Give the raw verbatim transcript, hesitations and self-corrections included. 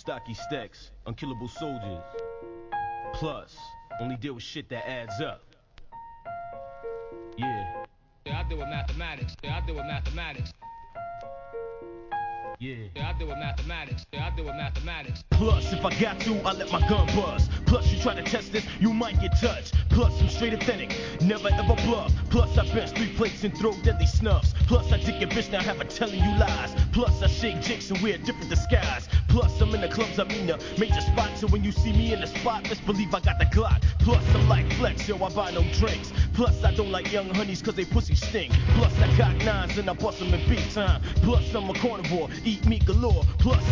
stocky stacks, unkillable soldiers. Plus, only deal with shit that adds up. Yeah. Yeah, I deal with mathematics. Yeah, I deal with mathematics. Yeah. Yeah, I deal with mathematics. Yeah, I deal with mathematics. Plus, if I got to, I let my gun buzz. Plus, you try to test this, you might get touched. Plus, I'm straight authentic, never ever bluff. Plus, I bench three plates and throw deadly snuffs. Plus, I dick your bitch, now have her telling you lies. Plus, I shake jigs and wear different disguise. Plus, I'm in the clubs, I mean the major spots. So when you see me in the spot, best believe I got the Glock. Plus, I'm like Flex, yo, I buy no drinks. Plus, I don't like young honeys cause they pussy stink. Plus, I got nines and I bust them in big time. Plus, I'm a carnivore, eat meat galore. Plus,